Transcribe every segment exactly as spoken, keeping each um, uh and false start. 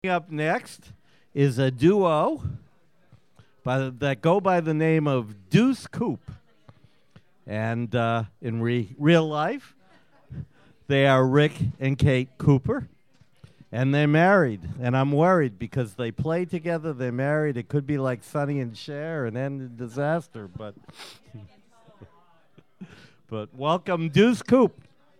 Up next is a duo by the, that go by the name of Deuce Coupe. And uh, in re- real life, they are Rick and Kate Cooper. And they're married. And I'm worried because they play together, they're married. It could be like Sonny and Cher and end in disaster. But, but welcome, Deuce Coupe.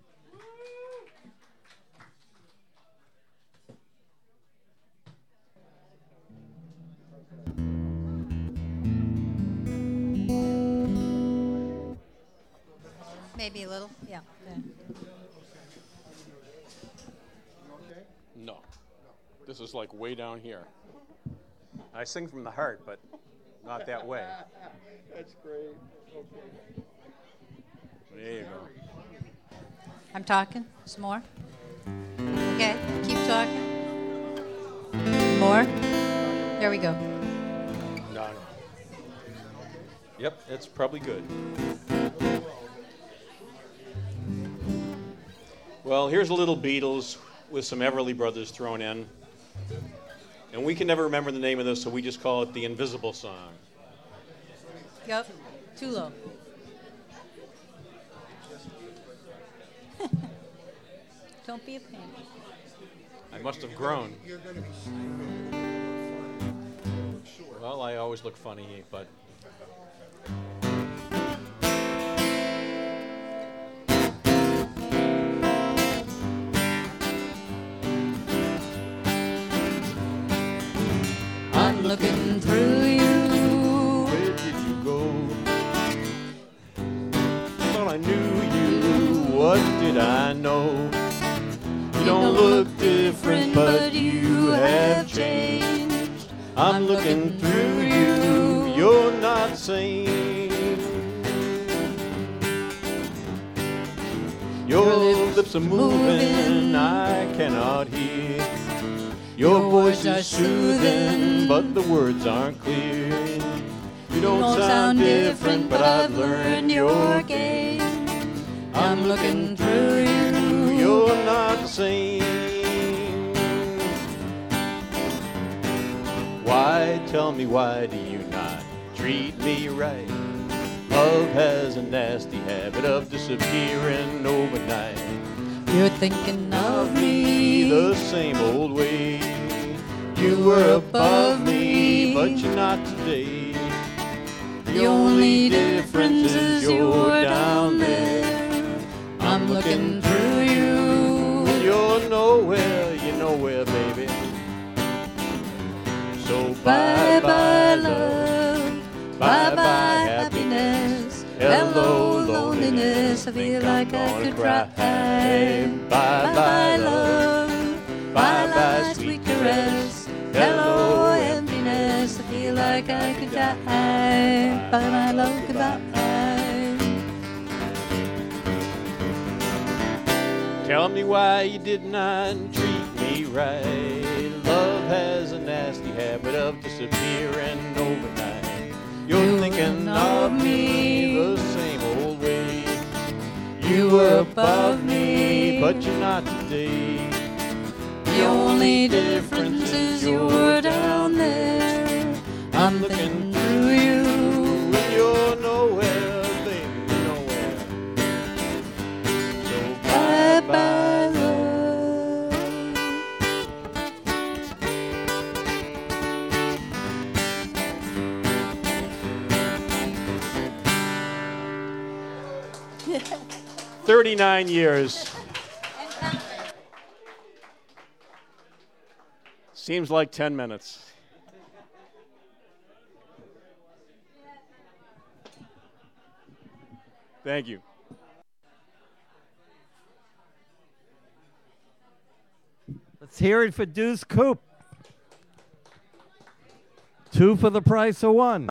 Maybe a little, yeah. yeah. No. This is like way down here. I sing from the heart, but not that way. That's great. Okay. There you go. I'm talking. Some more. Okay, keep talking. More. There we go. No, no. Yep, that's probably good. Well, here's a little Beatles with some Everly Brothers thrown in. And we can never remember the name of this, so we just call it the Invisible Song. Yep. Too low. Don't be a pain. I must have grown. Well, I always look funny, but... I'm looking through you. Where did you go? Thought I knew you. What did I know? You don't look different, but you have changed. I'm looking through you. You're not sane. Your lips are moving. I cannot hear. Your voice is soothing, but the words aren't clear. You don't sound different, but I've learned your game. I'm looking through you, you're not sane. Why, tell me, why do you not treat me right? Love has a nasty habit of disappearing overnight. You're thinking of me the same old way. You were above me, but you're not today. The only difference is you're down there. I'm looking through you. You're nowhere, you're nowhere, baby. So bye-bye love, bye-bye happiness. Hello loneliness, I feel like I could cry. Bye-bye love, bye-bye sweet caress. Hello emptiness, I feel like I could die. Bye-bye love, goodbye. Tell me why you did not treat me right. Love has a nasty habit of disappearing overnight. You're thinking of me the same old way. You were above me, but you're not today. The only difference is you're down there. I'm looking through you. When you're nowhere, baby, nowhere. So Bye-bye love. thirty-nine years. Seems like ten minutes. Thank you. Let's hear it for Deuce Coupe. Two for the price of one.